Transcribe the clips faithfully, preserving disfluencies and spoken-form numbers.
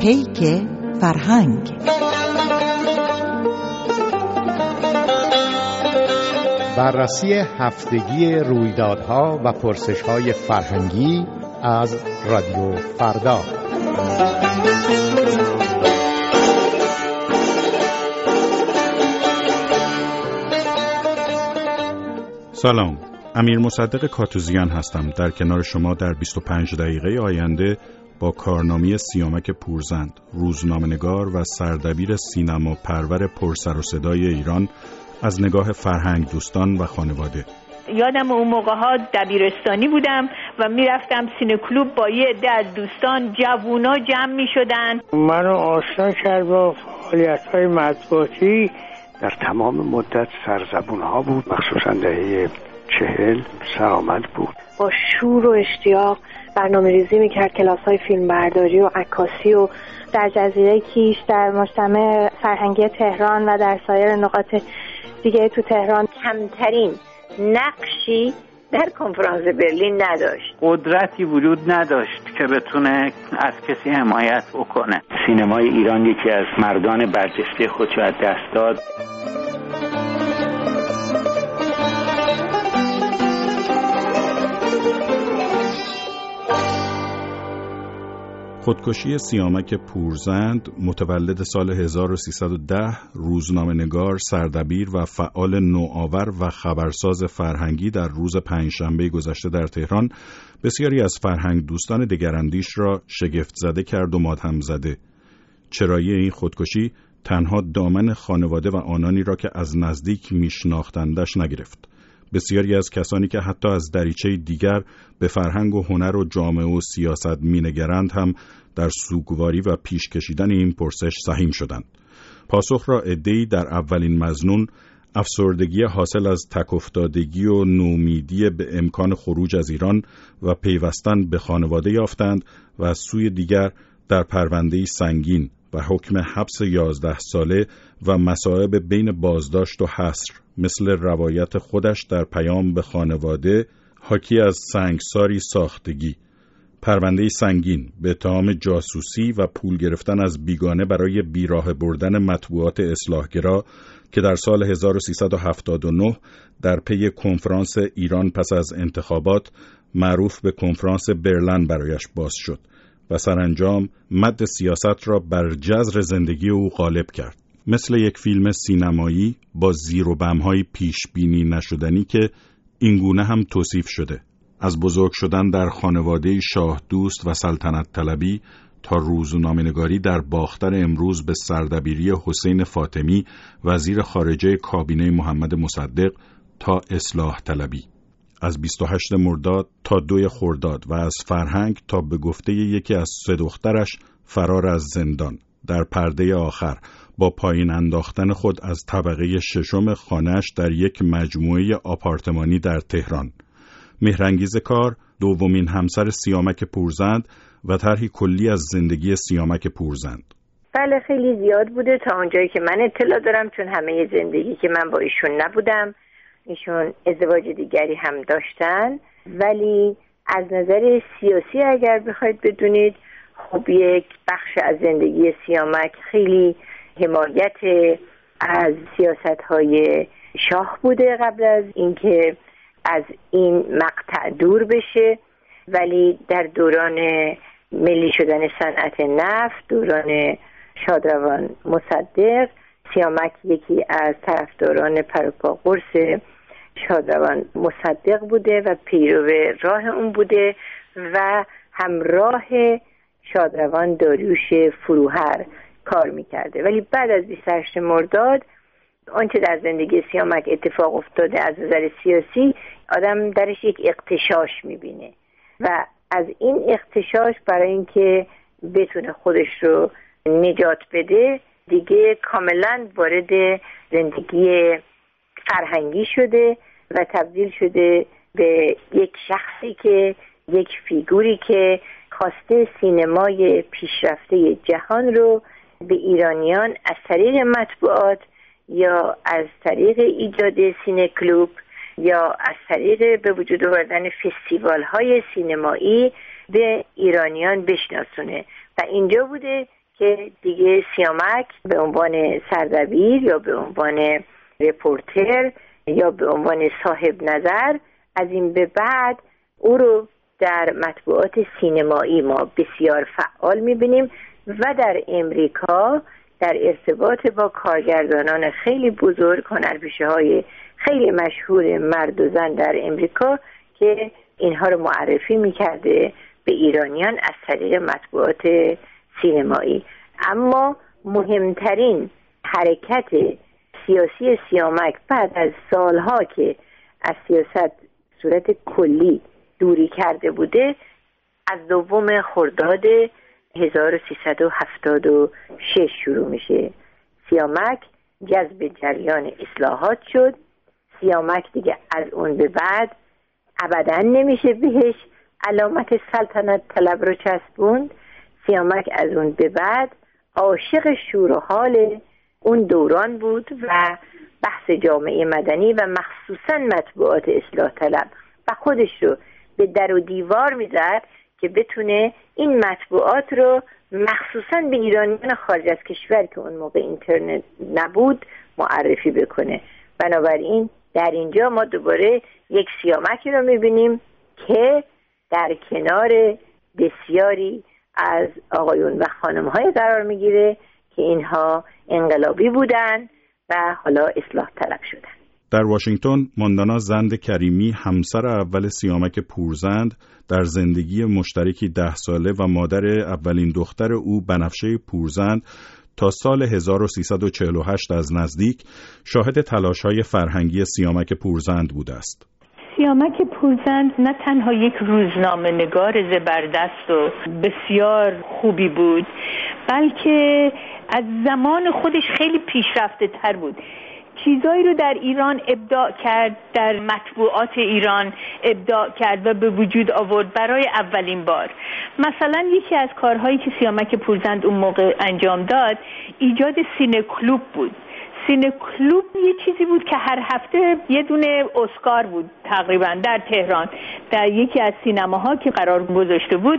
پیک فرهنگ. بررسی هفتگی رویدادها و پرسش‌های فرهنگی از رادیو فردا. سلام، امیر مصدق کاتوزیان هستم. در کنار شما در بیست و پنج دقیقه آینده با کارنامه سیامک پورزند، روزنامه‌نگار و سردبیر سینما پرور پرسر و صدای ایران از نگاه فرهنگ دوستان و خانواده. یادم اون موقع ها دبیرستانی بودم و میرفتم سینه کلوب با یه عده از دوستان، جوونا جمع میشدن. منو آشنا کرد با فعالیت‌های مطبوعاتی. در تمام مدت سرزبون ها بود، مخصوصا دهه چهل سرآمد بود. با شور و اشتیاق برنامه ریزی میکرد کلاس‌های فیلم برداری و عکاسی و در جزیره کیش، در مجتمع فرهنگی تهران و در سایر نقاط دیگه تو تهران. کمترین نقشی در کنفرانس برلین نداشت. قدرتی وجود نداشت که بتونه از کسی حمایت بکنه. سینمای ایران یکی از مردان برجسته خودشو از دست داد. خودکشی سیامک پورزند، متولد سال هزار و سیصد و ده، روزنامه‌نگار، سردبیر و فعال نوآور و خبرساز فرهنگی، در روز پنجشنبه گذشته در تهران بسیاری از فرهنگ دوستان دگراندیش را شگفت زده کرد و ماتم زده. چرایی این خودکشی تنها دامن خانواده و آنانی را که از نزدیک میشناختندش نگرفت. بسیاری از کسانی که حتی از دریچه دیگر به فرهنگ و هنر و جامعه و سیاست مینگرند هم در سوگواری و پیش کشیدن این پرسش سهیم شدند. پاسخ را عده‌ای در اولین مظنون، افسردگی حاصل از تک‌افتادگی و نومیدی به امکان خروج از ایران و پیوستن به خانواده یافتند و از سوی دیگر در پرونده‌ای سنگین و حکم حبس یازده ساله و مصائب بین بازداشت و حصر مثل روایت خودش در پیام به خانواده حاکی از سنگساری ساختگی، پرونده سنگین به اتهام جاسوسی و پول گرفتن از بیگانه برای بیراه بردن مطبوعات اصلاحگرا که در سال هزار و سیصد و هفتاد و نه در پی کنفرانس ایران پس از انتخابات معروف به کنفرانس برلین برایش باز شد و سرانجام مد سیاست را بر جذر زندگی او غالب کرد. مثل یک فیلم سینمایی با زیر و بم‌های پیش بینی نشدنی که اینگونه هم توصیف شده، از بزرگ شدن در خانواده شاه دوست و سلطنت طلبی تا روزنامه‌نگاری در باختر امروز به سردبیری حسین فاطمی وزیر خارجه کابینه محمد مصدق تا اصلاح طلبی، از بیست و هشتم مرداد تا دوم خرداد و از فرهنگ تا به گفته یکی از سه دخترش فرار از زندان، در پرده آخر با پایین انداختن خود از طبقه ششم خانه‌اش در یک مجموعه آپارتمانی در تهران. مهرانگیز کار، دومین همسر سیامک پورزند و طرحی کلی از زندگی سیامک پورزند. بله، خیلی زیاد بوده تا اونجایی که من اطلاع دارم، چون همه زندگی که من با ایشون نبودم. ایشون ازدواج دیگری هم داشتن، ولی از نظر سیاسی اگر بخواید بدونید، خب یک بخش از زندگی سیامک خیلی حمایت از سیاست‌های شاه بوده قبل از اینکه از این مقطع دور بشه. ولی در دوران ملی شدن صنعت نفت، دوران شادروان مصدق، سیامک یکی از طرفداران پروپا قرص شادروان مصدق بوده و پیرو راه اون بوده و همراه شادروان داریوش فروهر کار میکرده. ولی بعد از بیست و هشتم مرداد آنچه در زندگی سیامک اتفاق افتاده از نظر سیاسی، آدم درش یک اغتشاش میبینه و از این اغتشاش برای اینکه بتونه خودش رو نجات بده دیگه کاملا وارد زندگی فرهنگی شده و تبدیل شده به یک شخصی که یک فیگوری که خواسته سینمای پیشرفته جهان رو به ایرانیان از طریق مطبوعات یا از طریق ایجاد سینه کلوب یا از طریق به وجود آوردن فستیوال‌های سینمایی به ایرانیان بشناسونه و اینجا بوده که که دیگه سیامک به عنوان سردبیر یا به عنوان رپورتر یا به عنوان صاحب نظر از این به بعد او رو در مطبوعات سینمایی ما بسیار فعال می‌بینیم و در امریکا در ارتباط با کارگردانان خیلی بزرگ، هنرپیشه‌های خیلی مشهور مرد و زن در امریکا که اینها رو معرفی می‌کرده به ایرانیان از طریق مطبوعات سینمایی. اما مهمترین حرکت سیاسی سیامک بعد از سالها که از سیاست صورت کلی دوری کرده بوده، از دوم خرداد هزار و سیصد و هفتاد و شش شروع میشه. سیامک جذب جریان اصلاحات شد. سیامک دیگه از اون به بعد ابداً نمیشه بهش علامت سلطنت طلب رو چسبوند. سیامک از اون به بعد عاشق شور و حال اون دوران بود و بحث جامعه مدنی و مخصوصاً مطبوعات اصلاح طلب و خودش رو به در و دیوار میزد که بتونه این مطبوعات رو مخصوصاً به ایرانیان خارج از کشور که اون موقع اینترنت نبود معرفی بکنه. بنابراین در اینجا ما دوباره یک سیامکی رو میبینیم که در کنار بسیاری از آقایون و خانم‌های قرار میگیره که اینها انقلابی بودن و حالا اصلاح طلب شدن. در واشنگتن ماندانا زند کریمی، همسر اول سیامک پورزند، در زندگی مشترکی ده ساله و مادر اولین دختر او بنفشه پورزند تا سال هزار و سیصد و چهل و هشت از نزدیک شاهد تلاش‌های فرهنگی سیامک پورزند بوده است. سیامک پورزند نه تنها یک روزنامه نگار زبردست و بسیار خوبی بود، بلکه از زمان خودش خیلی پیشرفته تر بود. چیزایی رو در ایران ابداع کرد، در مطبوعات ایران ابداع کرد و به وجود آورد برای اولین بار. مثلا یکی از کارهایی که سیامک پورزند اون موقع انجام داد ایجاد سینه کلوب بود. سینه کلوب یه چیزی بود که هر هفته یه دونه اسکار بود تقریبا در تهران، در یکی از سینماها که قرار گذاشته بود.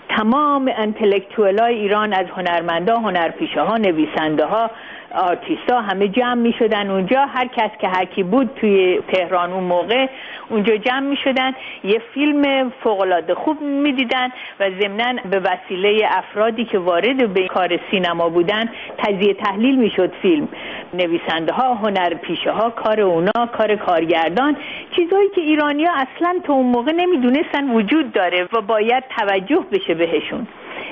تمام انتلکتوئلای ایران از هنرمندا، هنرپیشه‌ها، نویسنده‌ها، آرتیستا همه جمع می شدن اونجا. هر کس که هر کی بود توی تهران اون موقع اونجا جمع می شدن، یه فیلم فوق‌العاده خوب می دیدن و ضمناً به وسیله افرادی که وارد به کار سینما بودن تجزیه تحلیل می شد فیلم. نویسنده ها، هنرپیشه ها، کار اونا، کار کارگردان، چیزایی که ایرانی‌ها اصلاً تو اون موقع نمی دونستن وجود داره و باید توجه بشه بهشون.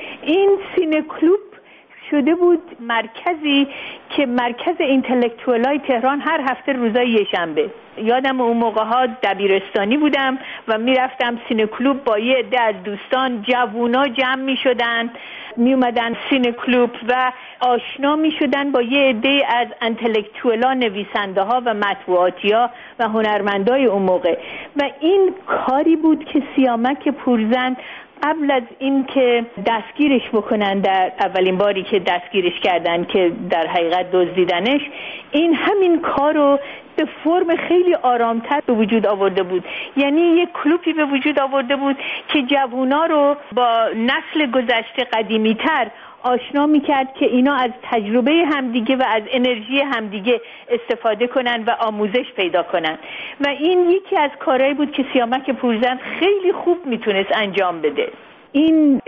این سینه کلوب شده بود مرکزی که مرکز اینتלקتوئلای تهران هر هفته روزای یکشنبه. یادم اون موقع ها دبیرستانی بودم و میرفتم سینه کلوب با یه عده از دوستان، جوونا جمع می شدن، می اومدن سینه کلوب و آشنا می شدن با یه عده از انتלקتوئلا، نویسنده ها و مطبوعاتیا و هنرمندای اون موقع. و این کاری بود که سیامک پورزند قبل از این که دستگیرش بکنن، در اولین باری که دستگیرش کردن که در حقیقت دزدیدنش، این همین کارو به فرم خیلی آرامتر به وجود آورده بود. یعنی یک کلوبی به وجود آورده بود که جوونا رو با نسل گذشته قدیمی‌تر آشنا میکرد که اینا از تجربه همدیگه و از انرژی همدیگه استفاده کنن و آموزش پیدا کنن. و این یکی از کارهایی بود که سیامک پورزند خیلی خوب میتونست انجام بده. این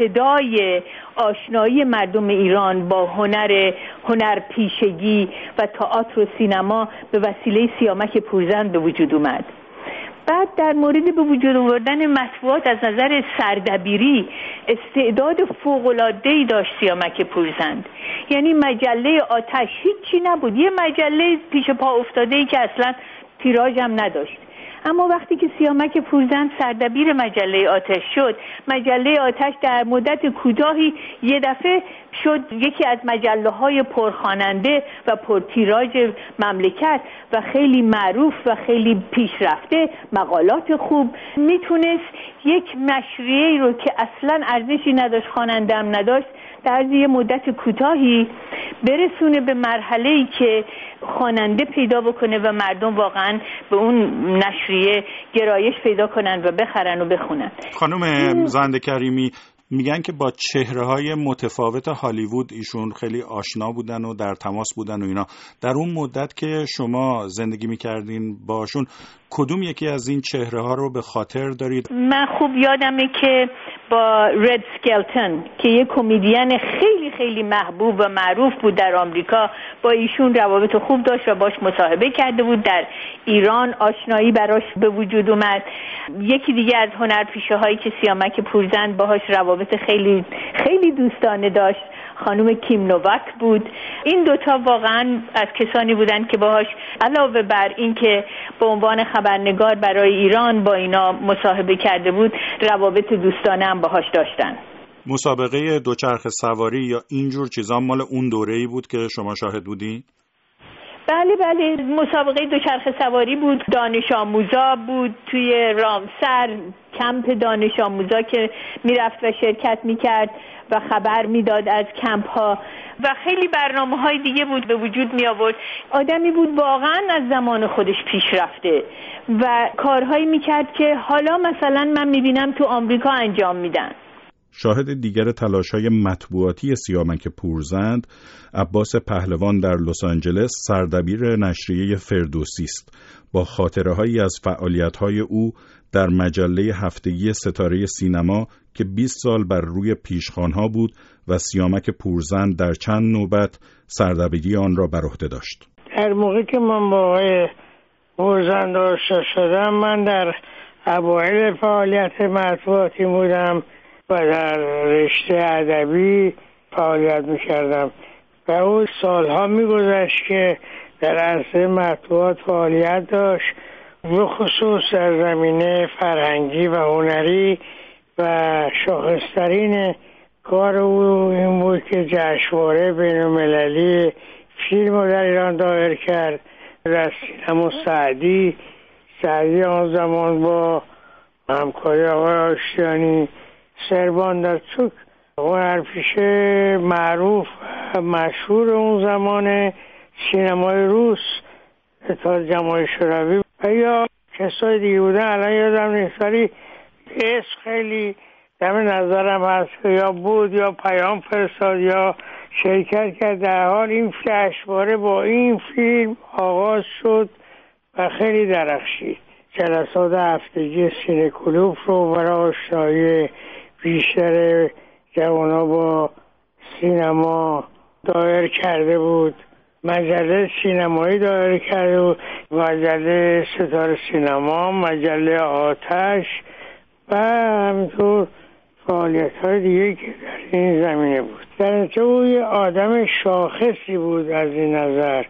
ابتدای آشنایی مردم ایران با هنر هنرپیشگی و تئاتر و سینما به وسیله سیامک پورزند به وجود اومد. بعد در مورد به وجود آوردن مطبوعات از نظر سردبیری استعداد فوق‌العاده‌ای داشت سیامک پورزند. یعنی مجله آتش هیچی نبود، یه مجله پیش پا افتاده‌ای که اصلا تیراژ هم نداشت. اما وقتی که سیامک پورزند سردبیر مجله آتش شد، مجله آتش در مدت کوتاهی یه دفعه شد یکی از مجله‌های پرخواننده و پرتیراژ مملکت و خیلی معروف و خیلی پیشرفته، مقالات خوب. میتونست یک نشریه‌ای رو که اصلاً ارزشی نداشت، خواننده هم نداشت، در یه مدت کوتاهی برسونه به مرحله‌ای که خواننده پیدا بکنه و مردم واقعاً به اون نشریه گرایش پیدا کنن و بخرن و بخونن. خانم زند کریمی، میگن که با چهره‌های متفاوت هالیوود ایشون خیلی آشنا بودن و در تماس بودن و اینا. در اون مدت که شما زندگی میکردین باشون کدوم یکی از این چهره‌ها رو به خاطر دارید؟ من خوب یادمه که با رد اسکلتون که یه کمدین خیلی خیلی محبوب و معروف بود در آمریکا، با ایشون روابط خوب داشت و باش مصاحبه کرده بود. در ایران آشنایی براش به وجود اومد. یکی دیگه از هنرپیشه هایی که سیامک پورزند باهاش روابط خیلی خیلی دوستانه داشت خانم کیم نوواک بود. این دوتا واقعا از کسانی بودن که باهاش علاوه بر این که به عنوان خبرنگار برای ایران با اینا مصاحبه کرده بود، روابط دوستانه هم باهاش داشتن. مسابقه دوچرخه سواری یا اینجور چیزا مال اون دوره‌ای بود که شما شاهد بودین؟ بله بله، مسابقه دوچرخه سواری بود، دانش آموزا بود توی رامسر، کمپ دانش آموزا که میرفت و شرکت میکرد و خبر میداد از کمپ ها و خیلی برنامه های دیگه بود به وجود می آورد. آدمی بود واقعا از زمان خودش پیش رفته و کارهایی میکرد که حالا مثلا من میبینم تو آمریکا انجام میدن. شاهد دیگر تلاش‌های مطبوعاتی سیامک پورزند، عباس پهلوان در لس آنجلس سردبیر نشریه فردوسی است. با خاطره‌هایی از فعالیت‌های او در مجله هفتگی ستاره سینما که بیست سال بر روی پیشخوان‌ها بود و سیامک پورزند در چند نوبت سردبیری آن را بر عهده داشت. در موقعی که من با آقای پورزند آشنا شدم، من در اوایل فعالیت مطبوعاتی بودم و در رشته ادبی فعالیت می‌کردم و او سالها می‌گذشت که در عرصه مطبوعات فعالیت داشت، به خصوص در زمینه فرهنگی و هنری و شاخص‌ترین کار او این بود که جشنواره بین‌المللی فیلم رو در ایران دایر کرد. در سینما سعدی سعدی آن زمان با همکاری آقای آشتیانی سربان در چوک هنرپیشه معروف و مشهور اون زمان سینمای روس تا جمهوری شوروی و یا کسای دیگه بودن الان یادم نیست، ولی اسم خیلی در نظرم هست که یا بود یا پیام فرستاد یا شرکت کرد. در حال این جشنواره با این فیلم آغاز شد و خیلی درخشید. جلسات هفتگی سینه کلوب رو برای آشنایی بیشتر جوانا با سینما دایر کرده بود. مجله سینمایی دایر کرده بود، مجله ستاره سینما، مجله آتش و همینطور فعالیت های دیگه که در این زمینه بود. در نتیجه او یه آدم شاخصی بود از این نظر.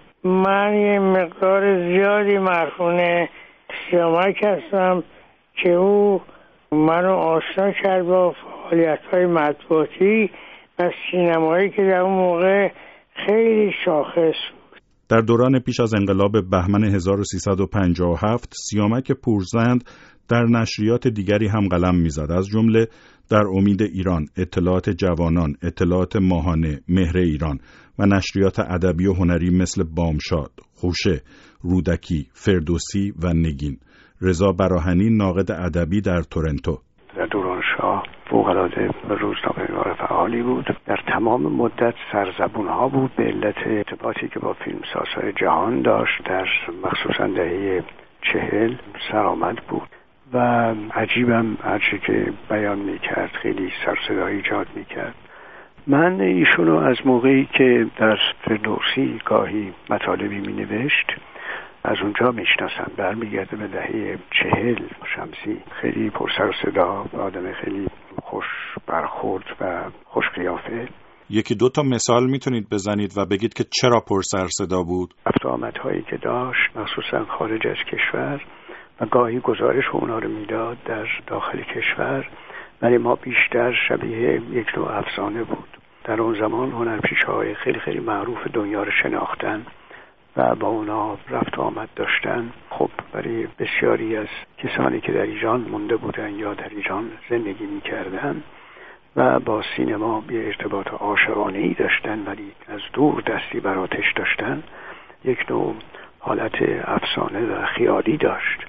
من یه مقدار زیادی مرهون سیامک هستم که او منو آشنا کرد با فعالیت‌های مطبوعاتی و سینمایی که در اون موقع خیلی شاخص بود. در دوران پیش از انقلاب بهمن هزار و سیصد و پنجاه و هفت سیامک پورزند در نشریات دیگری هم قلم می‌زد، از جمله در امید ایران، اطلاعات جوانان، اطلاعات ماهانه، مهر ایران و نشریات ادبی و هنری مثل بامشاد، خوشه، رودکی، فردوسی و نگین. رضا براهنی ناقد ادبی در تورنتو: در دوران شاه فوق‌العاده و روزنامه‌نگار فعالی بود. در تمام مدت سرزبون‌ها بود به علت ارتباطی که با فیلمسازهای جهان داشت. در مخصوصاً دهه چهل سرآمد بود و عجیبم هرچی که بیان می‌کرد خیلی سر و صدا ایجاد می‌کرد. من ایشونو از موقعی که در فردوسی گاهی مطالبی می‌نوشت از اونجا میشناسم. برمیگرده به دهه چهل شمسی. خیلی پر سر و صدا، آدم خیلی خوش برخورد و خوش قیافه. یکی دو تا مثال میتونید بزنید و بگید که چرا پر سر صدا بود؟ رفت و آمدهایی که داشت مخصوصا خارج از کشور و گاهی گزارش اونا رو میداد در داخل کشور، ولی ما بیشتر شبیه یک نوع افسانه بود. در اون زمان هنرپیشه‌های خیلی خیلی معروف دنیا رو شناختن و با اونا رفت و آمد داشتن. خب برای بسیاری از کسانی که در ایران مونده بودن یا در ایران زندگی می‌کردن و با سینما به ارتباط عاشقانه‌ای داشتن ولی از دور دستی بر آتش داشتن، یک نوع حالت افسانه و خیالی داشت.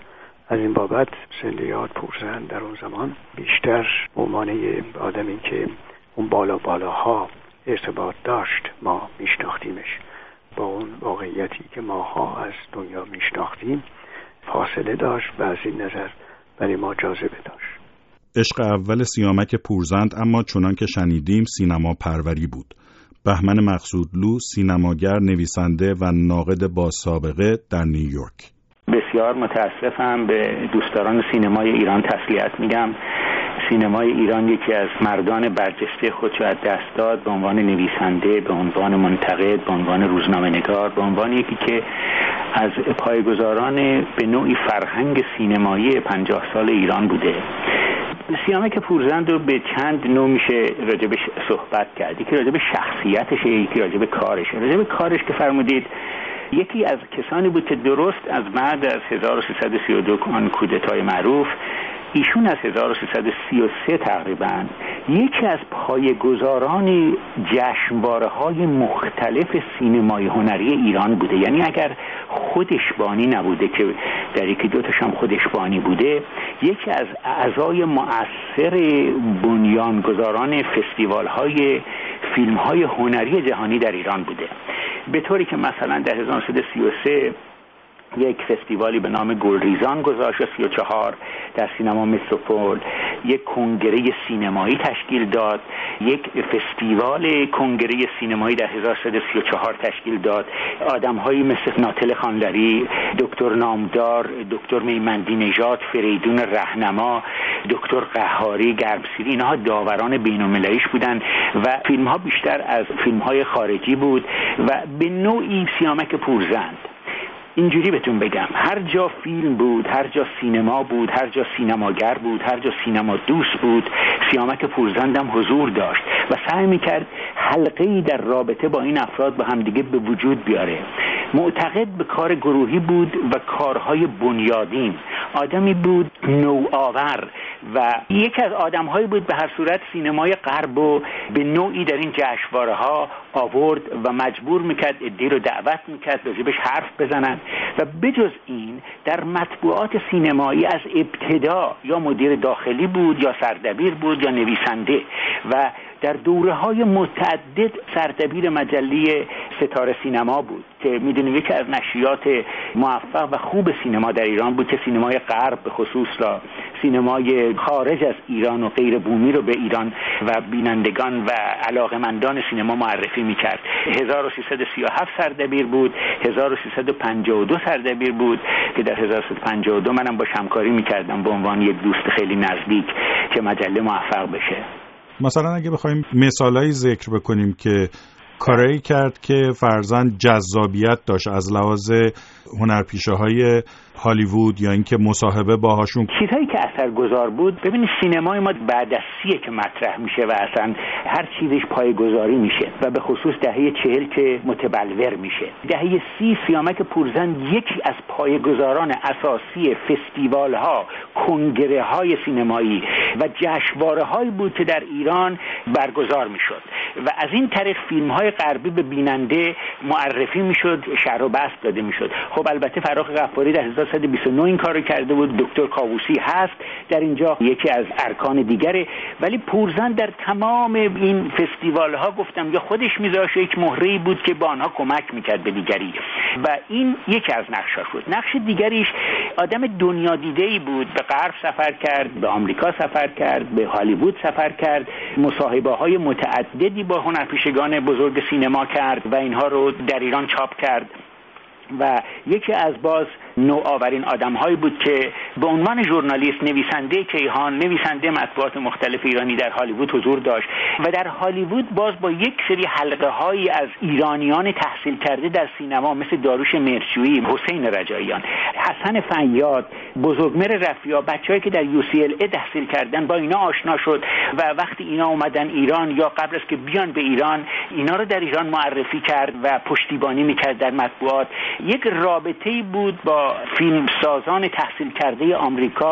از این بابت زندیات پورزند در اون زمان بیشتر به عنوان آدمی که اون بالا بالاها ارتباط داشت ما میشناختیمش، با اون واقعیتی که ماها از دنیا میشناختیم فاصله داشت و از این نظر برای ما جاذبه داشت. عشق اول سیامک پورزند اما چنان که شنیدیم سینما پروری بود. بهمن مقصودلو سینماگر، نویسنده و ناقد با سابقه در نیویورک. بسیار متاسفم، به دوستداران سینمای ایران تسلیت میگم. سینمای ایران یکی از مردان برجسته خودش از دست داد، به عنوان نویسنده، به عنوان منتقد، به عنوان روزنامه‌نگار، به عنوان یکی که از پایه‌گذاران به نوعی فرهنگ سینمایی پنجاه سال ایران بوده. سیامک پورزند رو به چند نوع میشه راجبش صحبت کرد. یکی راجب شخصیتشه، یکی راجب کارشه. راجب کارش که فرمودید، یکی از کسانی بود که درست از بعد از هزار و سیصد و سی و دو آن کودتای معروف، ایشون از هزار و سیصد و سی و سه تقریبا یکی از پایه‌گذاران جشنواره‌های مختلف سینمای هنری ایران بوده. یعنی اگر خودش بانی نبوده که در یکی دو تاش هم خودش بانی بوده، یکی از اعضای مؤثر بنیانگذاران فستیوال‌های فیلم‌های هنری جهانی در ایران بوده. به طوری که مثلا در هزار و نهصد و سی و سه یک فستیوالی به نام گلریزان گذاشت، سی و چهار در سینما متروپول یک کنگره سینمایی تشکیل داد، یک فستیوال کنگره سینمایی در هزار و سیصد و سی و چهار تشکیل داد. آدم‌هایی مثل ناتل خانلری، دکتر نامدار، دکتر میمندی نژاد، فریدون رهنما، دکتر قهاری، گربسیری، اینها داوران بین‌المللیش بودن و فیلم‌ها بیشتر از فیلم‌های خارجی بود. و به نوعی سیامک پورزند، اینجوری بهتون بگم، هر جا فیلم بود، هر جا سینما بود، هر جا سینماگر بود، هر جا سینما دوست بود، سیامک پورزند هم حضور داشت و سعی میکرد حلقه‌ای در رابطه با این افراد با همدیگه به وجود بیاره. معتقد به کار گروهی بود و کارهای بنیادین. آدمی بود نوآور و یکی از آدم‌هایی بود به هر صورت سینمای غرب و به نوعی در این جشنواره‌ها آورد و مجبور میکرد، عده‌ای رو دعوت میکرد راجبش حرف بزنن. و بجز این در مطبوعات سینمایی از ابتدا یا مدیر داخلی بود یا سردبیر بود یا نویسنده و در دوره‌های متعدد سردبیر مجله ستاره سینما بود که میدونیم یکی از نشریات موفق و خوب سینما در ایران بود که سینمای غرب به خصوص را، سینمای خارج از ایران و غیر بومی رو به ایران و بینندگان و علاقمندان سینما معرفی میکرد. هزار و سیصد و سی و هفت سردبیر بود، هزار و سیصد و پنجاه و دو سردبیر بود که در هزار و سیصد و پنجاه و دو منم باش همکاری میکردم به عنوان یک دوست خیلی نزدیک که مجله موفق بشه. مثلا اگه بخوایم مثالایی ذکر بکنیم که کاری کرد که فرضاً جذابیت داشت از لحاظ هنرپیشه‌های هالیوود یا اینکه مصاحبه باهاشون، چیزهایی که اثرگذار بود. ببینید سینمای ما بعد از سیه که مطرح میشه و اصلا هر چیزش پایه‌گذاری میشه و به خصوص دهه چهل که متبلور میشه. دهه سی سیامک پورزند یکی از پایه‌گذاران اساسی فستیوال‌ها، کنگره‌های سینمایی و جشنواره‌هایی بود که در ایران برگزار میشد و از این طریق فیلم‌های غربی به بیننده معرفی میشد، شرح و بسط داده میشد. خب البته فراخ غفاری در هزار و سیصد و بیست و نه این کارو کرده بود، دکتر کاووسی هست در اینجا یکی از ارکان دیگره، ولی پورزند در تمام این فستیوال ها گفتم یا خودش میذاشت، یک مهره‌ای بود که با آنها کمک میکرد به دیگری و این یکی از نقشاش بود. نقش دیگریش آدم دنیا دیده‌ای بود، به غرب سفر کرد، به آمریکا سفر کرد، به هالیوود سفر کرد، مصاحبه های متعددی با هنرپیشگان بزرگ سینما کرد و اینها رو در ایران چاپ کرد و یکی از باز نوآورین آدم‌هایی بود که به عنوان ژورنالیست، نویسنده کیهان، نویسنده مطبوعات مختلف ایرانی در هالیوود حضور داشت و در هالیوود باز با یک سری حلقه‌هایی از ایرانیان تحصیل کرده در سینما مثل داروش مرچویی، حسین رجاییان، حسن فیاض، بزرگمر رفیع، بچه‌ای که در یو سی ال ای تحصیل کردن، با اینا آشنا شد و وقتی اینا اومدن ایران یا قبل از که بیان به ایران، اینا رو در ایران معرفی کرد و پشتیبانی می‌کرد در مطبوعات. یک رابطه‌ای بود با فیلمسازان تحصیل کرده آمریکا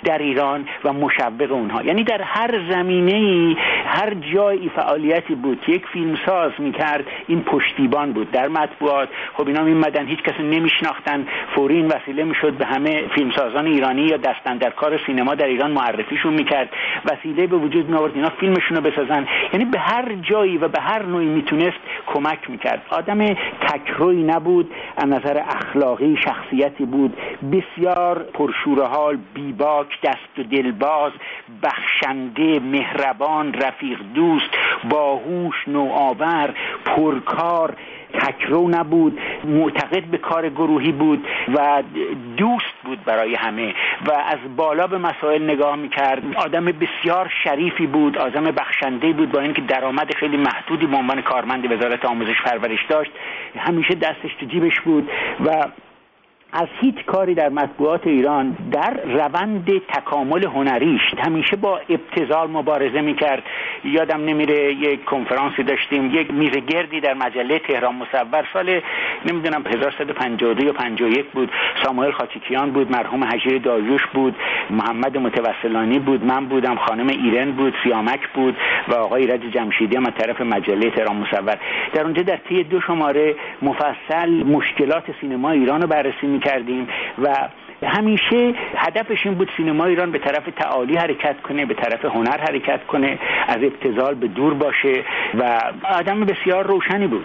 در ایران و مشوق اونها. یعنی در هر زمینه‌ای، هر جایی فعالیتی بود که یک فیلمساز میکرد، این پشتیبان بود. در مطبوعات خب اینا میمدن، هیچ کسی نمیشناختن، فوری این وسیله میشد به همه فیلمسازان ایرانی یا دستاندرکار سینما در ایران معرفیشون میکرد، وسیله به وجود می آورد اینا فیلمشون رو بسازن. یعنی به هر جایی و به هر نوعی میتونست کمک میکرد. آدم تکروی نبود، از نظر اخلاقی شخصیتی بود بسیار پرشور حال، بیباک، دست و دلباز، بخشنده، مهربان، رفیق دوست، باهوش، نوآور، پرکار، تکرو نبود، معتقد به کار گروهی بود و دوست بود برای همه و از بالا به مسائل نگاه میکرد. آدم بسیار شریفی بود، آدم بخشنده بود، با اینکه درآمد خیلی محدودی به عنوان کارمند وزارت آموزش پرورش داشت، همیشه دستش تو جیبش بود و از هیچ کاری در مطبوعات ایران در روند تکامل هنریش همیشه با ابتذال مبارزه میکرد. یادم نمیره یک کنفرانسی داشتیم، یک میز گردی در مجله تهران مصور، سال نمیدونم هزار و سیصد و پنجاه و دو یا پنجاه و یک بود. ساموئل خاچیکیان بود، مرحوم هجیر داریوش بود، محمد متوسلانی بود، من بودم، خانم ایرن بود، سیامک بود و آقای ایرج جمشیدی هم از طرف مجله تهران مصور. در اونجا در طی دو شماره مفصل مشکلات سینما ایران رو بررسی کردیم و همیشه هدفش این بود سینما ایران به طرف تعالی حرکت کنه، به طرف هنر حرکت کنه، از ابتذال به دور باشه و آدم بسیار روشنی بود.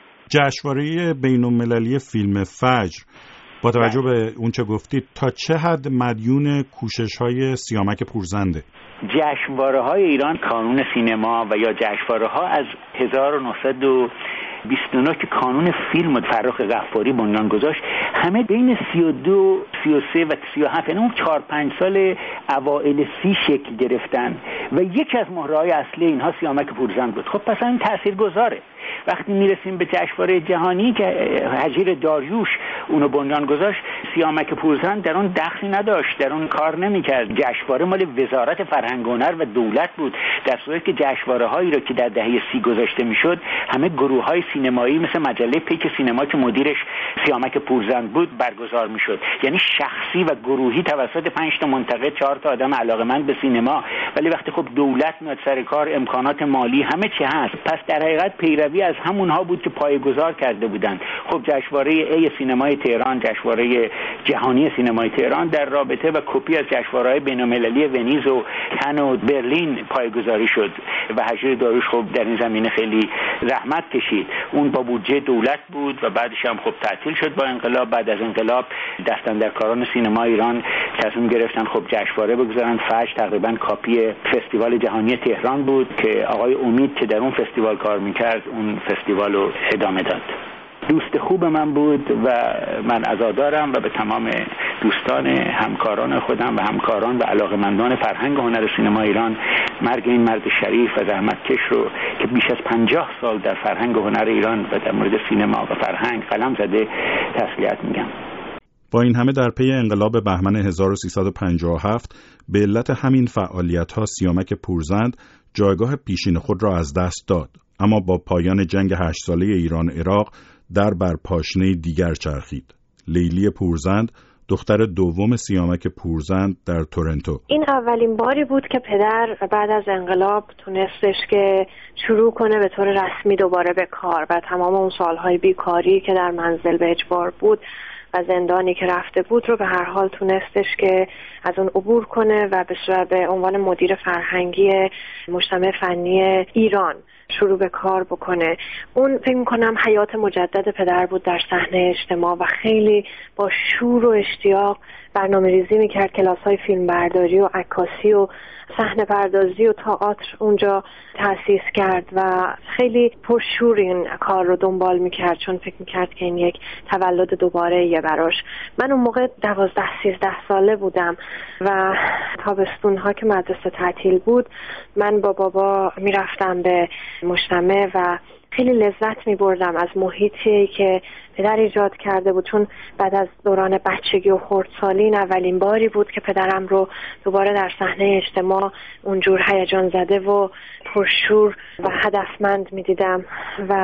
جشنواره بین‌المللی فیلم فجر با توجه به اون چه گفتید تا چه حد مدیون کوشش‌های سیامک پورزنده؟ جشنواره‌های ایران، کانون سینما و یا جشنواره‌ها از هزار و نهصد و بیست و نه که کانون فیلم فرخ غفاری بنیان گذاشت، همه بین سی و دو، سی و سه و سی و هفت، یعنی اون چهار پنج سال اوائل سی شکل گرفتن و یکی از مهره‌های اصلی اینها سیامک پورزند بود. خب پس این تاثیرگذاره. وقتی میرسیم به جشنواره جهانی که هجیر داریوش اونو بنیان گذاشت، سیامک پورزند در اون دخلی نداشت، در اون کار نمی‌کرد. جشنواره مال وزارت فرهنگ و هنر و دولت بود، در صورتی که جشنواره‌هایی را که در دهه سی گذاشته میشد همه گروه‌های سینمایی مثل مجله پیک سینما که مدیرش سیامک پورزند بود برگزار میشد. یعنی شخصی و گروهی توسط پنج تا منتقد، چهار تا آدم علاقه‌مند به سینما. ولی وقتی خب دولت میاد سر کار، امکانات مالی همه چی هست، پس در حقیقت پیروی از همونها بود که پایه‌گذار کرده بودند. خب جشنواره ای سینمای تهران، جشنواره جهانی سینمای تهران در رابطه و کپی از جشنواره‌های بین‌المللی ونیز و کن و برلین پایه‌گذاری شد و هجیر داریوش خب در این زمینه خیلی زحمت کشید. اون با بودجه دولت بود و بعدش هم خب تعطیل شد با انقلاب. بعد از انقلاب دستاندرکاران سینما ایران تصمیم گرفتن خب جشنواره بگذارن. فجر تقریبا کاپی فستیوال جهانی تهران بود که آقای امید که در اون فستیوال کار میکرد اون فستیوال رو ادامه داد. دوست خوب من بود و من عزادارم و به تمام دوستان همکاران خودم و همکاران و علاقمندان فرهنگ و هنر سینما ایران مرگ این مرد شریف و زحمتکش رو که بیش از پنجاه سال در فرهنگ و هنر ایران و در مورد سینما و فرهنگ قلم زده تسلیت میگم. با این همه در پی انقلاب بهمن هزار و سیصد و پنجاه و هفت به علت همین فعالیت‌ها سیامک پورزند جایگاه پیشین خود را از دست داد، اما با پایان جنگ هشت ساله ایران عراق در بر پاشنه دیگر چرخید. لیلی پورزند دختر دوم سیامک پورزند در تورنتو. این اولین باری بود که پدر بعد از انقلاب تونستش که شروع کنه به طور رسمی دوباره به کار و تمام اون سالهای بیکاری که در منزل به اجبار بود و زندانی که رفته بود رو به هر حال تونستش که از اون عبور کنه و به عنوان مدیر فرهنگی مجتمع فنی ایران شروع به کار بکنه. اون فکر می‌کنم حیات مجدد پدر بود در صحنه اجتماع و خیلی با شور و اشتیاق برنامه‌ریزی می‌کرد. کلاس‌های فیلمبرداری و عکاسی و صحنه پردازی و تئاتر اونجا تأسیس کرد و خیلی پرشور این کار رو دنبال می‌کرد چون فکر می‌کرد که این یک تولد دوباره یه براش. من اون موقع دوازده سیزده ساله بودم و تابستون‌ها که مدرسه تعطیل بود من با بابا می‌رفتم به مجتمع و خیلی لذت می بردم از محیطی که پدر ایجاد کرده بود، چون بعد از دوران بچگی و خردسالی این اولین باری بود که پدرم رو دوباره در صحنه اجتماع اونجور هیجان زده و پرشور و هدفمند می دیدم و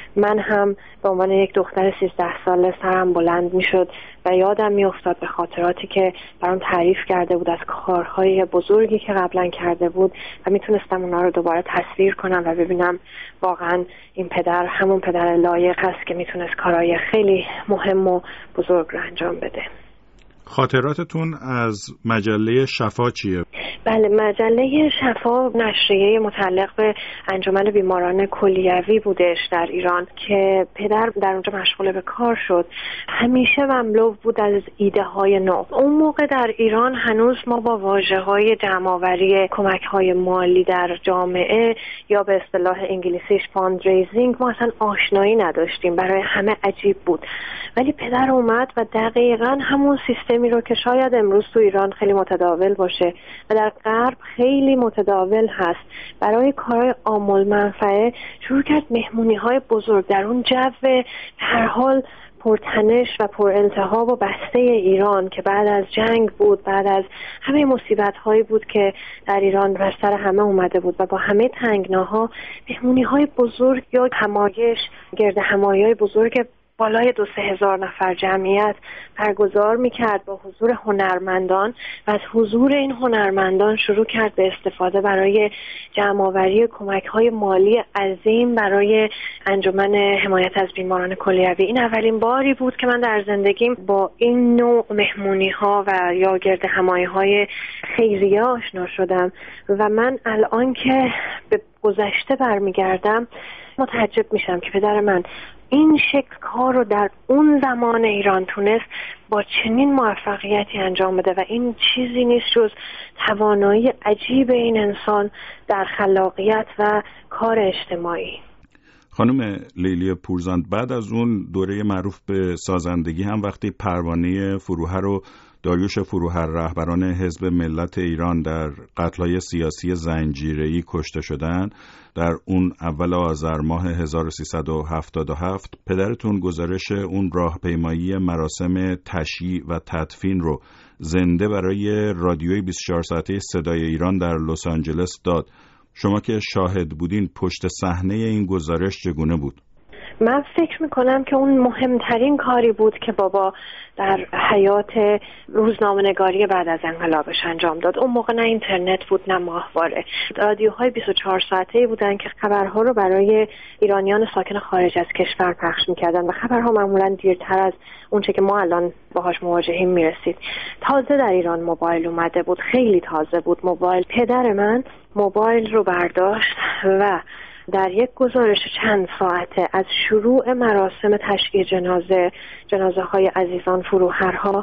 من هم به عنوان یک دختر سیزده ساله سرم بلند میشد و یادم میافتاد به خاطراتی که برام تعریف کرده بود از کارهای بزرگی که قبلا کرده بود و میتونستم اونا رو دوباره تصویر کنم و ببینم واقعا این پدر همون پدر لایق هست که میتونست کارهای خیلی مهم و بزرگ رو انجام بده. خاطراتتون از مجله شفا چیه؟ بله، مجله شفا نشریه متعلق به انجمن بیماران کلیوی بودش در ایران که پدر در اونجا مشغول به کار شد. همیشه مملو بود از ایده های نو. اون موقع در ایران هنوز ما با واژه های جمع‌آوری کمک های مالی در جامعه یا به اصطلاح انگلیسیش فاندریزینگ ما اصلا آشنایی نداشتیم. برای همه عجیب بود. ولی پدر اومد و دقیقاً همون سیستمی رو که شاید امروز تو ایران خیلی متداول باشه و در غرب خیلی متداول هست، برای کارهای عامل منفعه شروع کرد مهمونی‌های بزرگ در اون جو به هر حال پرتنش و پر التهاب و بسته ایران که بعد از جنگ بود، بعد از همه مصیبت‌هایی بود که در ایران بر سر همه اومده بود و با همه تنگناها مهمونی‌های بزرگ یا همایش گرد همایی‌های بزرگ بالای دو سه هزار نفر جمعیت برگزار میکرد با حضور هنرمندان و از حضور این هنرمندان شروع کرد به استفاده برای جمع‌آوری کمک‌های مالی عظیم برای انجمن حمایت از بیماران کلیوی. این اولین باری بود که من در زندگیم با این نوع مهمونی‌ها و یا گرد همایی‌های خیریه آشنا شدم و من الان که به گذشته برمیگردم متعجب میشم که پدر من این شکل کار رو در اون زمان ایران تونست با چنین موفقیتی انجام بده و این چیزی نیست جز توانایی عجیب این انسان در خلاقیت و کار اجتماعی. خانم لیلی پورزند، بعد از اون دوره معروف به سازندگی هم وقتی پروانه فروهر و داریوش فروهر رهبران حزب ملت ایران در قتل‌های سیاسی زنجیره‌ای کشته شدند، در اون اول آذر ماه هزار و سیصد و هفتاد و هفت پدرتون گزارش اون راهپیمایی مراسم تشییع و تدفین رو زنده برای رادیوی بیست و چهار ساعته صدای ایران در لس آنجلس داد. شما که شاهد بودین، پشت صحنه این گزارش چگونه بود؟ من فکر میکنم که اون مهمترین کاری بود که بابا در حیات روزنامه‌نگاری بعد از انقلابش انجام داد. اون موقع نه اینترنت بود نه ماهواره. رادیوهای بیست و چهار ساعته‌ای بودن که خبرها رو برای ایرانیان ساکن خارج از کشور پخش میکردن و خبرها معمولاً دیرتر از اونچه که ما الان باهاش مواجهیم میرسید. تازه در ایران موبایل اومده بود، خیلی تازه بود موبایل. پدر من موبایل رو برداشت و در یک گزارش چند ساعته از شروع مراسم تشییع جنازه جنازه های عزیزان فروهرها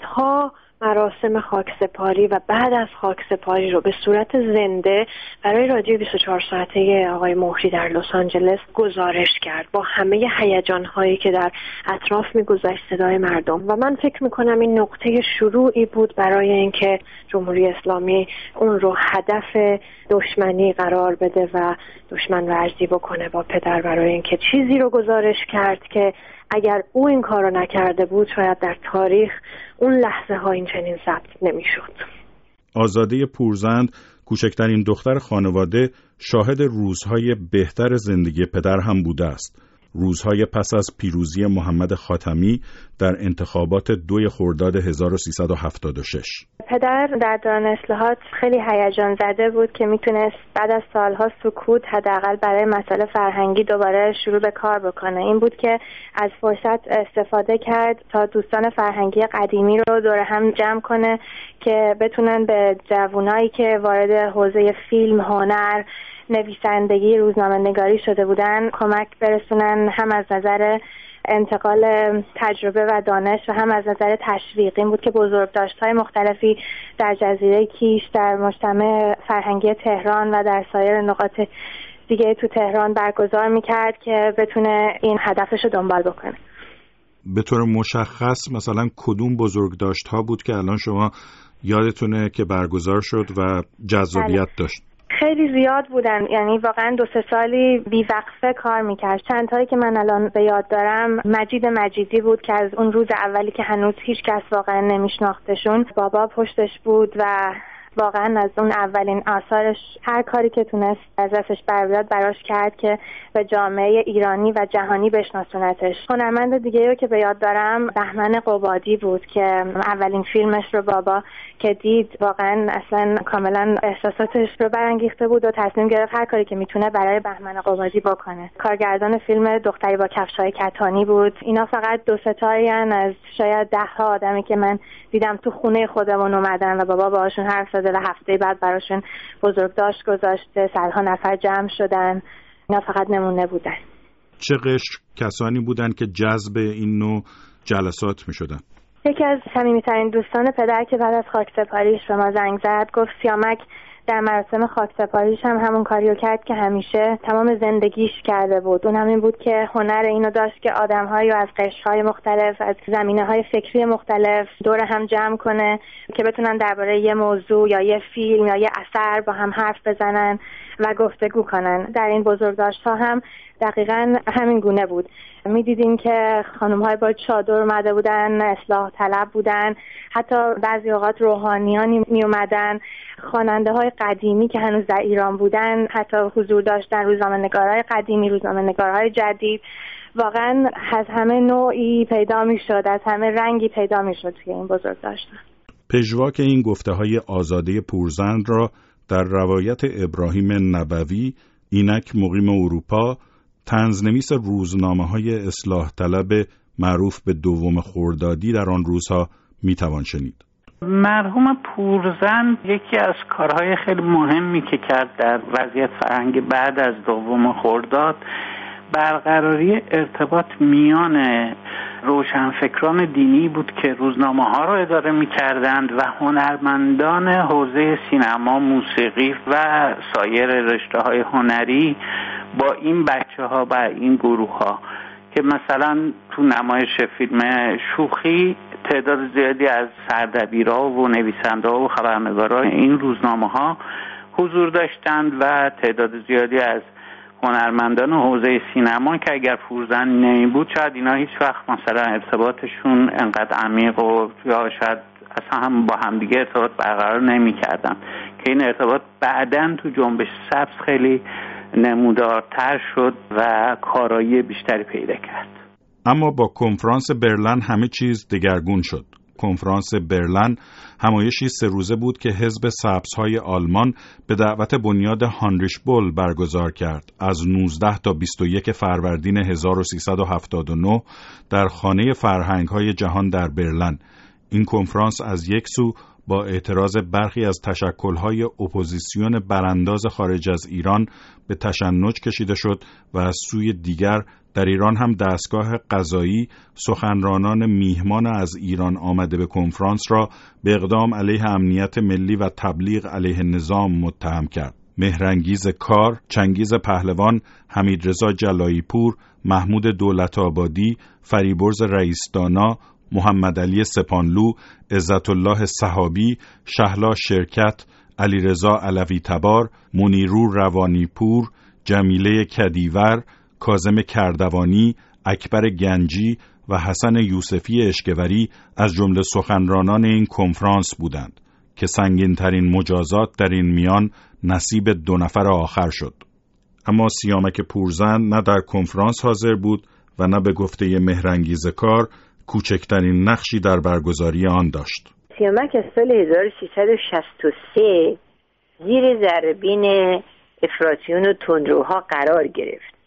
تا مراسم خاکسپاری و بعد از خاکسپاری رو به صورت زنده برای رادیو بیست و چهار ساعته آقای مهری در لس آنجلس گزارش کرد با همه هیجان‌هایی که در اطراف می‌گذشت صدای مردم و من فکر می‌کنم این نقطه شروعی بود برای اینکه جمهوری اسلامی اون رو هدف دشمنی قرار بده و دشمن ورزی بکنه با پدر، برای اینکه چیزی رو گزارش کرد که اگر او این کار رو نکرده بود شاید در تاریخ اون لحظه ها این چنین ثبت نمی شد. آزاده پورزند، کوچکترین دختر خانواده، شاهد روزهای بهتر زندگی پدر هم بوده است. روزهای پس از پیروزی محمد خاتمی در انتخابات دوی خرداد هزار و سیصد و هفتاد و شش. پدر در دوران اصلاحات خیلی هیجان زده بود که میتونست بعد از سالها سکوت حداقل برای مسائل فرهنگی دوباره شروع به کار بکنه. این بود که از فرصت استفاده کرد تا دوستان فرهنگی قدیمی رو دور هم جمع کنه که بتونن به جوانایی که وارد حوزه فیلم، هنر، نویسندگی، روزنامه نگاری شده بودن کمک برسونن، هم از نظر انتقال تجربه و دانش و هم از نظر تشویق. این بود که بزرگداشت‌های مختلفی در جزیره کیش، در مجتمع فرهنگی تهران و در سایر نقاط دیگه تو تهران برگزار میکرد که بتونه این هدفش رو دنبال بکنه. به طور مشخص مثلا کدوم بزرگداشت‌ها بود که الان شما یادتونه که برگزار شد و جذابیت داشت؟ خیلی زیاد بودن، یعنی واقعا دو سه سالی بیوقفه کار میکرد. چند تایی که من الان به یاد دارم، مجید مجیدی بود که از اون روز اولی که هنوز هیچ کس واقعا نمیشناختشون بابا پشتش بود و واقعا از اون اولین آثارش هر کاری که تونست از دستش بر بیاد براش کرد که به جامعه ایرانی و جهانی بشناسونتش. هنرمند دیگه رو که به یاد دارم بهمن قبادی بود که اولین فیلمش رو بابا که دید واقعا اصلا کاملا احساساتش رو برانگیخته بود و تصمیم گرفت هر کاری که میتونه برای بهمن قبادی بکنه. کارگردان فیلم دختری با کفش‌های کتانی بود. اینا فقط دو ستایی از شاید ده ها آدمی که من دیدم تو خونه خودمون اومدن و بابا باهاشون حرف زده و هفته بعد براشون بزرگداشت گذاشته، صدها نفر جمع شدن. اینا فقط نمونه بودن. چه قشر کسانی بودن که جذب این نوع جلسات می شدن؟ یکی از صمیمی‌ترین دوستان پدر که بعد از خاکسپاریش به ما زنگ زد گفت سیامک در مراسم خاکسپاریش هم همون کاریو کرد که همیشه تمام زندگیش کرده بود. اون همین بود که هنر اینو داشت که آدم‌هایی از قشرهای مختلف، از زمینه‌های فکری مختلف دور هم جمع کنه که بتونن درباره یه موضوع یا یه فیلم یا یه اثر با هم حرف بزنن و گفتگو کنن. در این بزرگداشت‌ها هم دقیقاً همین گونه بود. می‌دیدیم که خانم‌های با چادر اومده بودن، اصلاح طلب بودن، حتی بعضی اوقات روحانیانی میومدن، خواننده‌های قدیمی که هنوز در ایران بودن حتی حضور داشتن، روزنامه‌نگارای قدیمی، روزنامه‌نگارای جدید. واقعاً از همه نوعی پیدا می‌شد، از همه رنگی پیدا می‌شد توی این بزرگداشت‌ها. پژواک این گفته‌های آزاده پورزند را در روایت ابراهیم نبوی، اینک مقیم اروپا، طنزنویس روزنامه‌های اصلاح طلب معروف به دوم خردادی در آن روزها میتوان شنید. مرحوم پورزند یکی از کارهای خیلی مهمی که کرد در وضعیت فرهنگی بعد از دوم خرداد برقراری ارتباط میان روشنفکران دینی بود که روزنامه‌ها را اداره می‌کردند و هنرمندان حوزه سینما، موسیقی و سایر رشته‌های هنری با این بچه‌ها و این گروه‌ها که مثلا تو نمایش فیلم شوخی تعداد زیادی از سردبیرها و نویسنده‌ها و خبرنگارای این روزنامه‌ها حضور داشتند و تعداد زیادی از هنرمندان حوزه سینما که اگر پورزند نمی بود شاید اینا هیچ وقت مثلا ارتباطشون انقدر عمیق و یا شاید اصلا هم با همدیگه ارتباط برقرار نمی کردن که این ارتباط بعداً تو جنبش سبز خیلی نمودارتر شد و کارایی بیشتری پیدا کرد. اما با کنفرانس برلین همه چیز دگرگون شد. کنفرانس برلین همایشی سه روزه بود که حزب سبزهای آلمان به دعوت بنیاد هانریش بول برگزار کرد. از نوزده تا بیست و یک فروردین هزار و سیصد و هفتاد و نه در خانه فرهنگ‌های جهان در برلین. این کنفرانس از یک سو با اعتراض برخی از تشکل‌های اپوزیسیون برانداز خارج از ایران به تشنج کشیده شد و از سوی دیگر در ایران هم دستگاه قضایی سخنرانان میهمان از ایران آمده به کنفرانس را به اقدام علیه امنیت ملی و تبلیغ علیه نظام متهم کرد. مهرانگیز کار، چنگیز پهلوان، حمیدرضا جلایی پور، محمود دولت آبادی، فریبرز رئیسدانا، محمد علی سپانلو، عزت الله صحابی، شهلا شرکت، علیرضا علوی تبار، منیرو روانیپور، جمیله کدیور، کاظم کردوانی، اکبر گنجی و حسن یوسفی اشکوری از جمله سخنرانان این کنفرانس بودند که سنگین‌ترین مجازات در این میان نصیب دو نفر آخر شد. اما سیامک پورزند نه در کنفرانس حاضر بود و نه به گفته مهرانگیز کار کوچکترین نقشی در برگزاری آن داشت. سیامک از سال هزار و سیصد و شصت و سه زیر ضربین افراطیون و تندروها قرار گرفت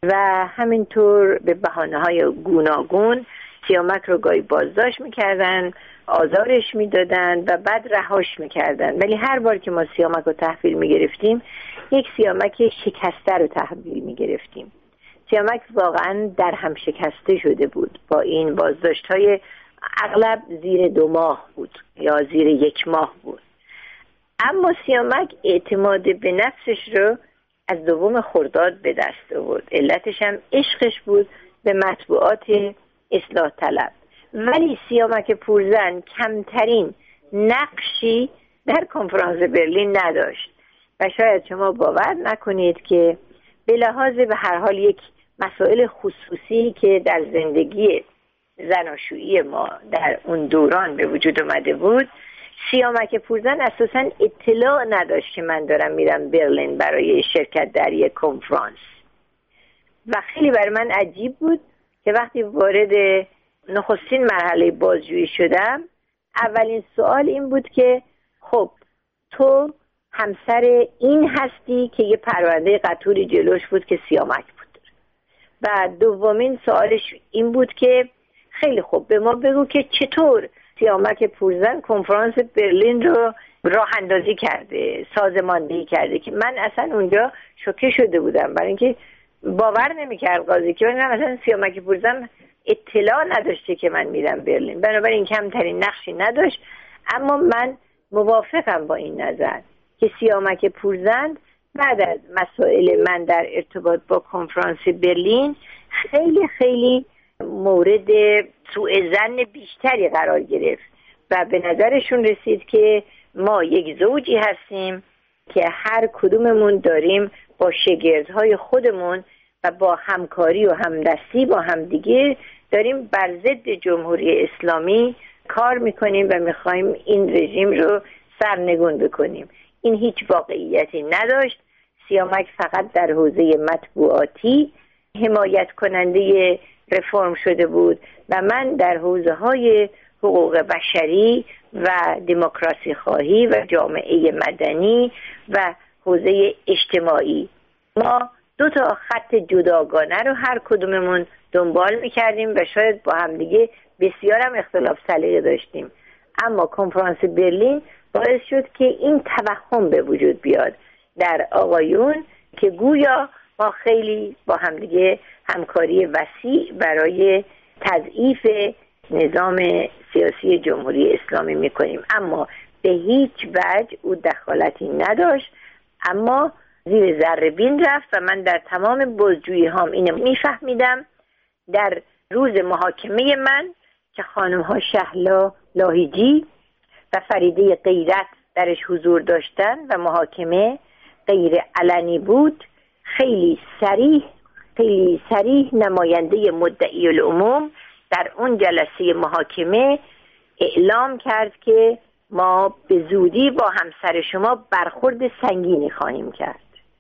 و همینطور به بهانه‌های گوناگون سیامک رو گاهی بازداشت می‌کردن، آزارش می‌دادن و بعد رهاش می‌کردن. ولی هر بار که ما سیامک رو تحویل می‌گرفتیم یک سیامک شکسته رو تحویل می‌گرفتیم. سیامک واقعا در هم شکسته شده بود با این بازداشت‌های اغلب زیر دو ماه بود یا زیر یک ماه بود. اما سیامک اعتماد به نفسش رو از دوم خرداد به دست آورد. علتش هم عشقش بود به مطبوعات اصلاح طلب. ولی سیامک پورزند کمترین نقشی در کنفرانس برلین نداشت و شاید شما باور نکنید که به لحاظ به هر حال یک مسائل خصوصی که در زندگی زناشویی ما در اون دوران به وجود اومده بود سیامک پورزن اساساً اطلاع نداشت که من دارم میرم برلین برای شرکت در یک کنفرانس و خیلی برای من عجیب بود که وقتی وارد نخستین مرحله بازجویی شدم اولین سوال این بود که خب تو همسر این هستی که یه پرونده قتوری جلوش بود که سیامک بود و دومین سوالش این بود که خیلی خوب به ما بگو که چطور سیامک پورزن کنفرانس برلین رو راه اندازی کرده، سازماندهی کرده که من اصلا اونجا شوکه شده بودم برای اینکه باور نمی‌کرد قاضی که من مثلا سیامک پورزن اطلاع نداشته که من میرم برلین، بنابراین کمترین نقشی نداشت. اما من موافقم با این نظر که سیامک پورزن بعد از مسائل من در ارتباط با کنفرانس برلین خیلی خیلی مورد سوء ظن بیشتری قرار گرفت و به نظرشون رسید که ما یک زوجی هستیم که هر کدوممون داریم با شاگردهای خودمون و با همکاری و همدستی با همدیگه داریم بر ضد جمهوری اسلامی کار میکنیم و میخوایم این رژیم رو سرنگون بکنیم. این هیچ واقعیتی نداشت. سیامک فقط در حوزه مطبوعاتی حمایت کننده رفرم شده بود و من در حوزه های حقوق بشری و دموکراسی خواهی و جامعه مدنی و حوزه اجتماعی. ما دو تا خط جداگانه رو هر کدوممون دنبال میکردیم و شاید با هم دیگه بسیار هم اختلاف سلیقه داشتیم، اما کنفرانس برلین باعث شد که این توهم به وجود بیاد در آقایون که گویا ما خیلی با هم دیگه همکاری وسیع برای تضعیف نظام سیاسی جمهوری اسلامی میکنیم، اما به هیچ وجه او دخالتی نداشت. اما زیر ذره بین رفت و من در تمام بازجویی هام اینو میفهمیدم. در روز محاکمه من که خانم ها شهلا لاهیجی و فریده غیرت درش حضور داشتن و محاکمه غیر علنی بود، خیلی صریح خیلی صریح نماینده مدعی العموم در اون جلسه محاکمه اعلام کرد که ما به زودی با همسر شما برخورد سنگینی خواهیم کرد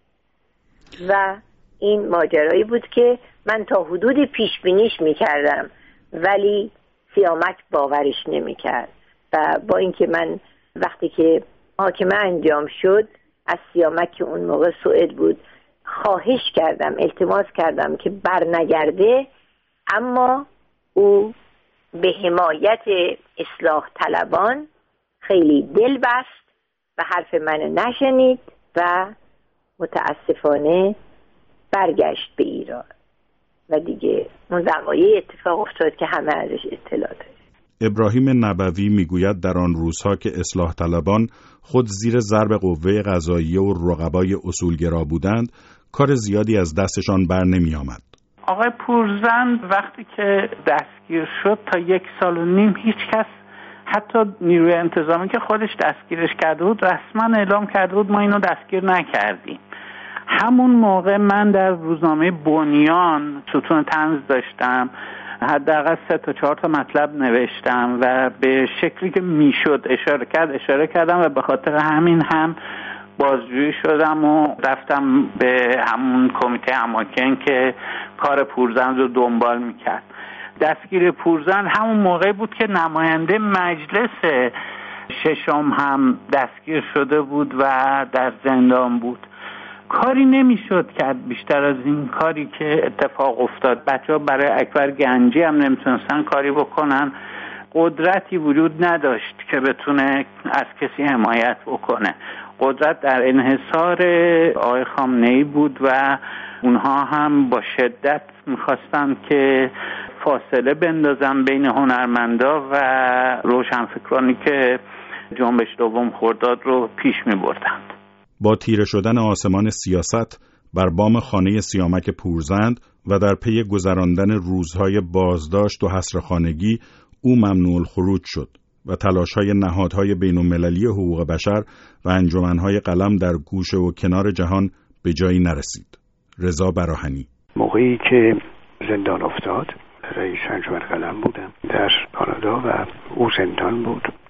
و این ماجرایی بود که من تا حدودی پیش بینیش میکردم ولی سیامک باورش نمیکرد و با اینکه من وقتی که محاکمه انجام شد از سیامک که اون موقع سوئد بود خواهش کردم، التماس کردم که برنگرده، اما او به حمایت اصلاح طلبان خیلی دل بست و حرف من نشنید و متاسفانه برگشت به ایران و دیگه اون وقایع اتفاق افتاد که همه ازش اطلاع داریم. ابراهیم نبوی میگوید در آن روزها که اصلاح طلبان خود زیر ضرب قوه قضاییه و رقبای اصولگرا بودند، کار زیادی از دستشان بر نمی آمد. آقای پورزن وقتی که دستگیر شد تا یک سال و نیم هیچ کس، حتی نیروی انتظامی که خودش دستگیرش کرده بود، رسما اعلام کرده بود ما اینو دستگیر نکردیم. همون موقع من در روزنامه بنیان ستون طنز داشتم، حداقل سه تا چهار تا مطلب نوشتم و به شکلی که میشد اشاره کرد اشاره کردم و به خاطر همین هم بازجویی شدم و رفتم به همون کمیته اماکن که کار پورزن رو دنبال میکرد. دستگیر پورزن همون موقع بود که نماینده مجلس ششم هم دستگیر شده بود و در زندان بود. کاری نمیشد کرد بیشتر از این کاری که اتفاق افتاد. بچه‌ها برای اکبر گنجی هم نمیتونستن کاری بکنن، قدرتی وجود نداشت که بتونه از کسی حمایت بکنه. قدرت در انحصار آقای خامنه‌ای بود و اونها هم با شدت میخواستن که فاصله بندازن بین هنرمندا و روشنفکرانی که جنبش دوم خرداد رو پیش میبردند. با تیره شدن آسمان سیاست بر بام خانه سیامک پورزند و در پی گذراندن روزهای بازداشت و حصرخانگی او ممنوع الخروج شد و تلاش‌های نهادهای بین‌المللی حقوق بشر و انجمن‌های قلم در گوشه و کنار جهان به جایی نرسید. رضا براهنی: موقعی که زندان افتاد رئیس انجمن قلم بودم در کانادا و او زندان بود.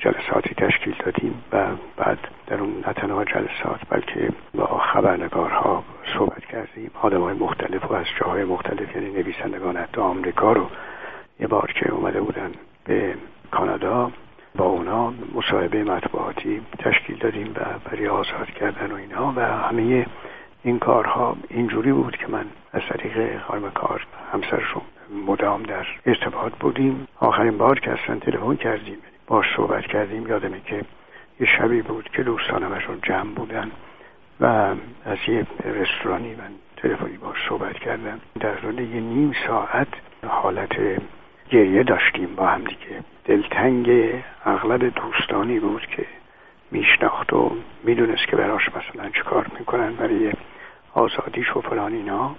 جلساتی تشکیل دادیم و بعد در اون نه تنها جلسات بلکه با خبرنگارها صحبت کردیم، آدم‌های مختلف و از جاهای مختلف، یعنی نویسندگان حتی آمریکا رو یه بار که اومده بودن به کانادا با اونا مصاحبه مطبوعاتی تشکیل دادیم و برای آزاد کردن و اینا و همه این کارها اینجوری بود که من از طریق خانم کار همسرشون مدام در ارتباط بودیم. آخرین بار که اصلا تلفن کردیم باش صحبت کردیم یادمه که یه شبی بود که دوستانمشون جمع بودن و از یه رستورانی من تلفنی باش صحبت کردم. در طول یه نیم ساعت حالت گریه داشتیم با هم دیگه. دلتنگ اغلب دوستانی بود که میشناخت و میدونست که براش مثلا چیکار میکنن برای آزادیش و فلان اینا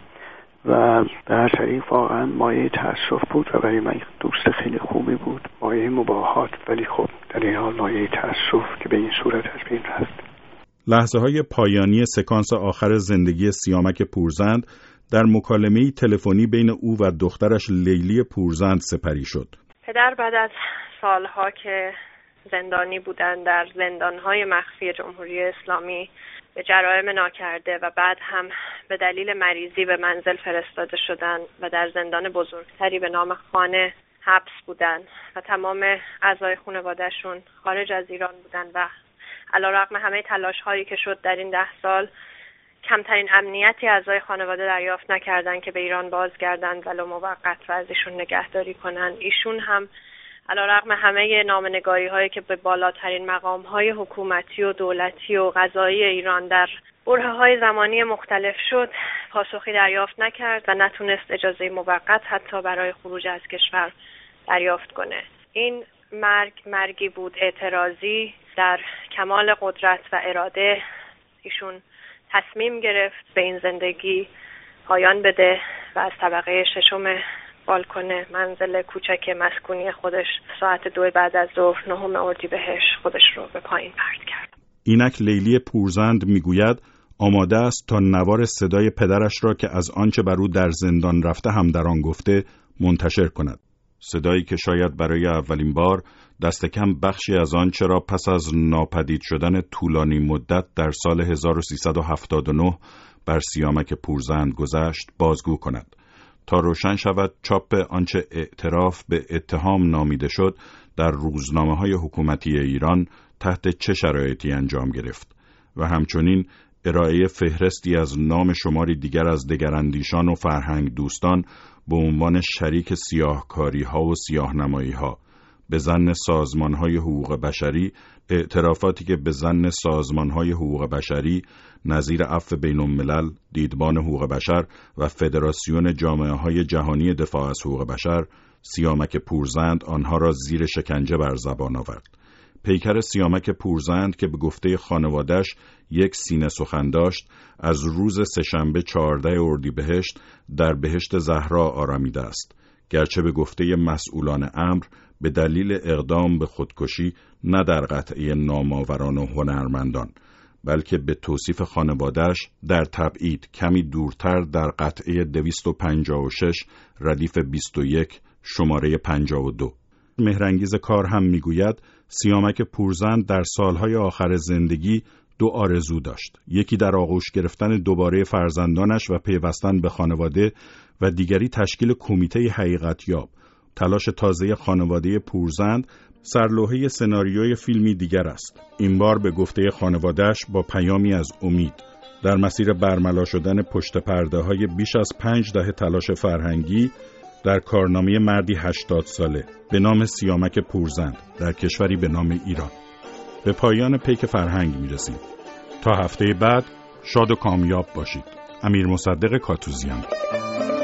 و به هر طریق واقعا مایه تأسف بود و برای من دوست خیلی خوبی بود، مایه مباهات، ولی خب در این حال مایه تأسف که به این صورت از بین رفت. لحظه های پایانی سکانس آخر زندگی سیامک پورزند در مکالمه‌ای تلفنی بین او و دخترش لیلی پورزند سپری شد. پدر بعد از سالها که زندانی بودن در زندانهای مخفی جمهوری اسلامی به جرایم ناکرده و بعد هم به دلیل مریضی به منزل فرستاده شدن و در زندان بزرگتری به نام خانه حبس بودن و تمام اعضای خانواده‌شون خارج از ایران بودن و علیرغم همه تلاش‌هایی که شد در این ده سال کمترین امنیتی اعضای خانواده دریافت نکردن که به ایران بازگردند ولو موقت و ازشون نگهداری کنن. ایشون هم علیرغم همه نامنگاری هایی که به بالاترین مقام های حکومتی و دولتی و قضایی ایران در برهه های زمانی مختلف شد پاسخی دریافت نکرد و نتونست اجازه موقت حتی برای خروج از کشور دریافت کنه. این مرگ مرگی بود اعتراضی. در کمال قدرت و اراده ایشون تصمیم گرفت به این زندگی پایان بده و از طبقه ششم بالکن منزل کوچک مسکونی خودش ساعت دو بعد از ظهر نهم اردیبهشت خودش رو به پایین پرت کرد. اینک لیلی پورزند میگوید آماده است تا نوار صدای پدرش را که از آنچه بر او در زندان رفته هم در آن گفته منتشر کند. صدایی که شاید برای اولین بار دست کم بخشی از آنچه را پس از ناپدید شدن طولانی مدت در سال هزار و سیصد و هفتاد و نه بر سیامک پورزند گذشت بازگو کند تا روشن شود چاپ آنچه اعتراف به اتهام نامیده شد در روزنامه‌های حکومتی ایران تحت چه شرایطی انجام گرفت و همچنین ارائه فهرستی از نام شماری دیگر از دگراندیشان و فرهنگ دوستان به عنوان شریک سیاهکاری‌ها و سیاهنمایی‌ها به ظن سازمان‌های حقوق بشری، اعترافاتی که به ظن سازمان‌های حقوق بشری نظیر عفو بین‌الملل، دیدبان حقوق بشر و فدراسیون جامعه‌های جهانی دفاع از حقوق بشر سیامک پورزند آنها را زیر شکنجه بر زبان آورد. پیکر سیامک پورزند که به گفته خانواده‌اش یک سینه سخن داشت، از روز سه‌شنبه چهاردهم اردیبهشت در بهشت زهرا آرامیده است، گرچه به گفته مسئولان امر به دلیل اقدام به خودکشی نه در قطعه نامآوران و هنرمندان، بلکه به توصیف خانواده‌اش در تبعید کمی دورتر در قطعه دویست و پنجاه و شش ردیف بیست و یک شماره پنجاه و دو. مهرانگیز کار هم میگوید سیامک پورزند در سالهای آخر زندگی دو آرزو داشت، یکی در آغوش گرفتن دوباره فرزندانش و پیوستن به خانواده و دیگری تشکیل کمیته حقیقت یاب. تلاش تازه خانواده پورزند سرلوحه سناریوی فیلمی دیگر است، این بار به گفته خانواده‌اش با پیامی از امید در مسیر برملا شدن پشت پرده های بیش از پنج دهه تلاش فرهنگی در کارنامه مردی هشتاد ساله به نام سیامک پورزند در کشوری به نام ایران. به پایان پیک فرهنگ میرسیم. تا هفته بعد شاد و کامیاب باشید. امیر مصدق کاتوزیان.